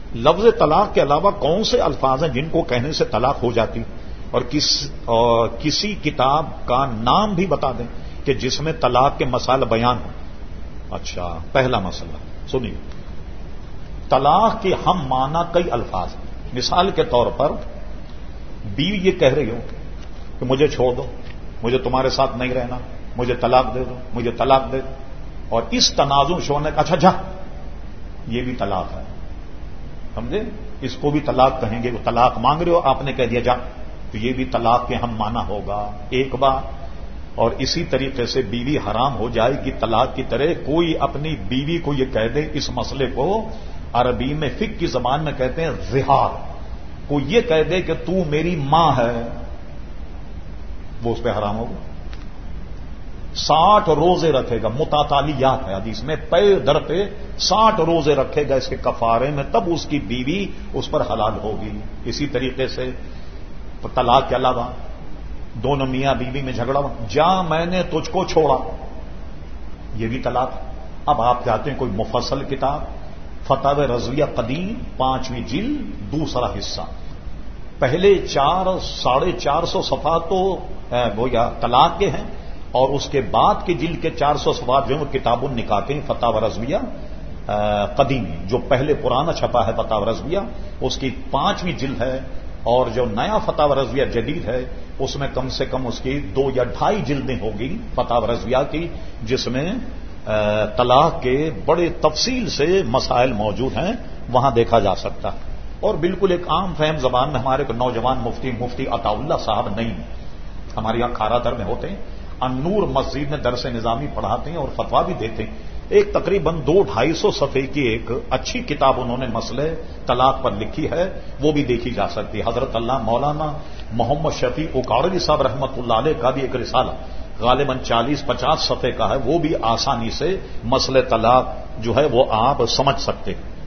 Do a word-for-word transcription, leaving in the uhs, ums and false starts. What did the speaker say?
لفظ طلاق کے علاوہ کون سے الفاظ ہیں جن کو کہنے سے طلاق ہو جاتی، اور کس اور کسی کتاب کا نام بھی بتا دیں کہ جس میں طلاق کے مسائل بیان ہوں؟ اچھا، پہلا مسئلہ سنیے، طلاق کے ہم معنی کئی الفاظ ہیں۔ مثال کے طور پر بیوی یہ کہہ رہی ہو کہ مجھے چھوڑ دو، مجھے تمہارے ساتھ نہیں رہنا، مجھے طلاق دے دو، مجھے طلاق دے دو، اور اس تنازع شونے کا اچھا جا، یہ بھی طلاق ہے، سمجھے؟ اس کو بھی طلاق کہیں گے، وہ طلاق مانگ رہے ہو، آپ نے کہہ دیا جا، تو یہ بھی طلاق کے ہم معنی ہوگا ایک بار۔ اور اسی طریقے سے بیوی حرام ہو جائے گی طلاق کی طرح، کوئی اپنی بیوی کو یہ کہہ دے، اس مسئلے کو عربی میں فقہ کی زبان میں کہتے ہیں زہار، کوئی یہ کہہ دے کہ تو میری ماں ہے، وہ اس پہ حرام ہوگا۔ ساٹھ روزے رکھے گا، متتالیات ہے حدیث میں، پے در پہ ساٹھ روزے رکھے گا اس کے کفارے میں، تب اس کی بیوی اس پر حلال ہوگی۔ اسی طریقے سے طلاق کے علاوہ دونوں میاں بیوی میں جھگڑا، جا میں نے تجھ کو چھوڑا، یہ بھی طلاق۔ اب آپ چاہتے ہیں کوئی مفصل کتاب، فتاوی رضویہ قدیم پانچویں جلد دوسرا حصہ، پہلے چار ساڑھے چار سو صفحات تو وہ یا طلاق کے ہیں، اور اس کے بعد کے جلد کے چار سو صفحات جو ہیں وہ کتاب النکاح ہیں، فتاوی رضویہ قدیم، جو پہلے پرانا چھپا ہے فتاوی رضویہ اس کی پانچویں جلد ہے، اور جو نیا فتاوی رضویہ جدید ہے اس میں کم سے کم اس کی دو یا ڈھائی جلدیں ہوگی فتاوی رضویہ کی، جس میں طلاق کے بڑے تفصیل سے مسائل موجود ہیں، وہاں دیکھا جا سکتا ہے۔ اور بالکل ایک عام فہم زبان میں ہمارے نوجوان مفتی مفتی عطا اللہ صاحب نہیں، ہمارے یہاں کھارا در میں ہوتے ہیں، النور مسجد میں درس نظامی پڑھاتے ہیں اور فتوا بھی دیتے ہیں، ایک تقریباً دو ڈھائی سو صفحے کی ایک اچھی کتاب انہوں نے مسئلے طلاق پر لکھی ہے، وہ بھی دیکھی جا سکتی ہے۔ حضرت اللہ مولانا محمد شفیع اکاڑوی صاحب رحمۃ اللہ علیہ کا بھی ایک رسالہ غالباً چالیس پچاس صفحے کا ہے، وہ بھی آسانی سے مسئلے طلاق جو ہے وہ آپ سمجھ سکتے ہیں۔